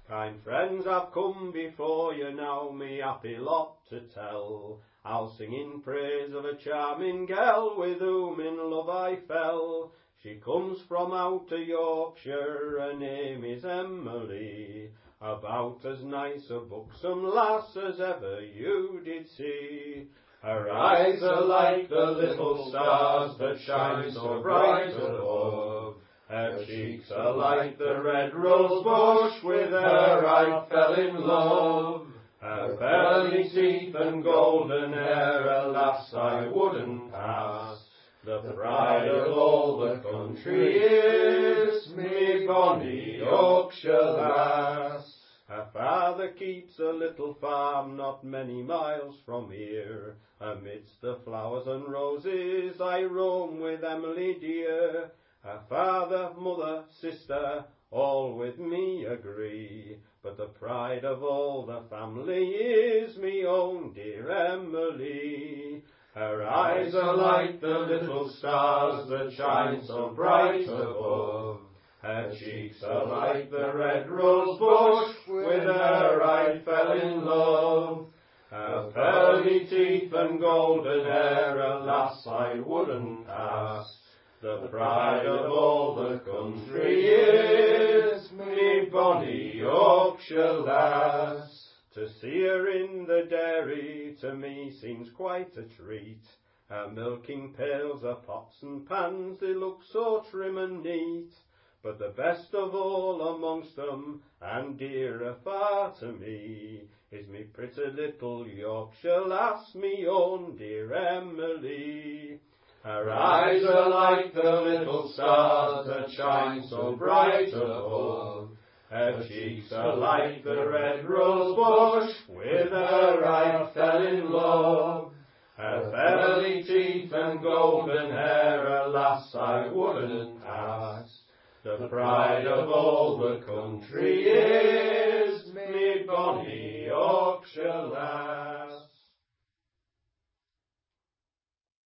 Kind friends, I've come before you now, me happy lot to tell. I'll sing in praise of a charming girl, with whom in love I fell. She comes from out of Yorkshire, her name is Emily, about as nice a buxom lass as ever you did see. Her eyes are like the little stars that shine so bright above. Her cheeks are like the red rose bush, with her I fell in love. Her pearly teeth and golden hair, alas, I wouldn't pass. The pride of all the country is me bonny Yorkshire lass. Her father keeps a little farm not many miles from here. Amidst the flowers and roses I roam with Emily dear. Her father, mother, sister, all with me agree, but the pride of all the family is me own dear Emily. Her eyes are like the little stars that shine so bright above. Her cheeks are like the red rose bush, with her I fell in love. Her pearly teeth and golden hair, alas, I wouldn't ask. The pride of all the country is me bonny Yorkshire lass. To see her in the dairy to me seems quite a treat. Her milking pails, her pots and pans, they look so trim and neat. But the best of all amongst them, and dearer far to me, is me pretty little Yorkshire lass, me own dear Emily. Her eyes are like the little stars that shine so bright above. Her cheeks are like the red rose bush, with her I fell in love. Her pearly teeth and golden hair, alas, I wouldn't ask. The pride of all the country is me bonny